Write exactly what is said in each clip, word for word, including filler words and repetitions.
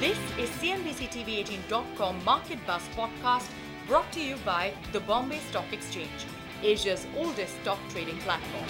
This is C N B C T V eighteen dot com Market Buzz podcast brought to you by the Bombay Stock Exchange, Asia's oldest stock trading platform.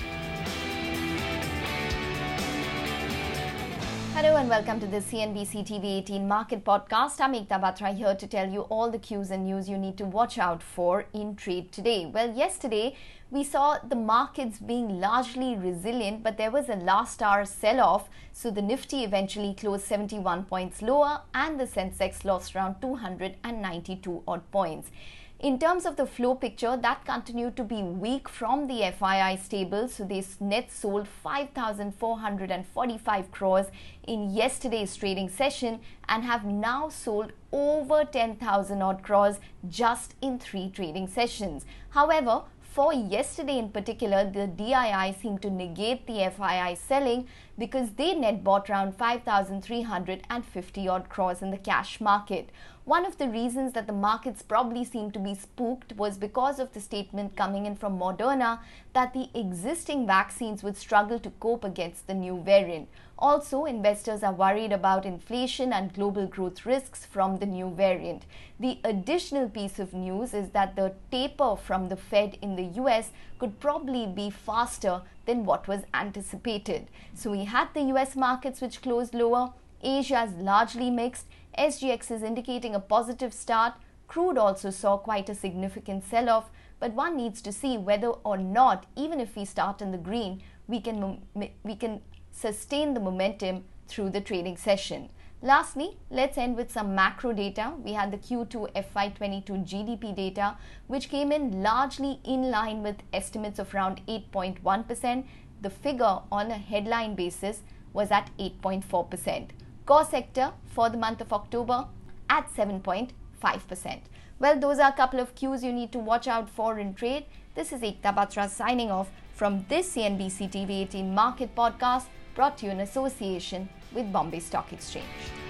Hello and welcome to the C N B C T V eighteen Market Podcast. I'm Ekta Batra here to tell you all the cues and news you need to watch out for in trade today. Well, yesterday we saw the markets being largely resilient, but there was a last hour sell-off. So the Nifty eventually closed seventy-one points lower and the Sensex lost around two hundred ninety-two odd points. In terms of the flow picture, that continued to be weak from the F I I stable. So they net sold five thousand four hundred forty-five crores in yesterday's trading session and have now sold over ten thousand odd crores just in three trading sessions. However, for yesterday in particular, the D I I seemed to negate the F I I selling because they net bought around five thousand three hundred fifty odd crores in the cash market. One of the reasons that the markets probably seemed to be spooked was because of the statement coming in from Moderna that the existing vaccines would struggle to cope against the new variant. Also, investors are worried about inflation and global growth risks from the new variant. The additional piece of news is that the taper from the Fed in the U S could probably be faster than what was anticipated. So we had the U S markets which closed lower. Asia is largely mixed. S G X is indicating a positive start. Crude also saw quite a significant sell-off, but one needs to see whether or not, even if we start in the green, we can we can sustain the momentum through the trading session. Lastly, let's end with some macro data. We had the Q two F Y twenty-two G D P data, which came in largely in line with estimates of around eight point one percent. The figure on a headline basis was at eight point four percent. Core sector for the month of October at seven point five percent. Well, those are a couple of cues you need to watch out for in trade. This is Ekta Batra signing off from this C N B C T V eighteen Market Podcast brought to you in association with Bombay Stock Exchange.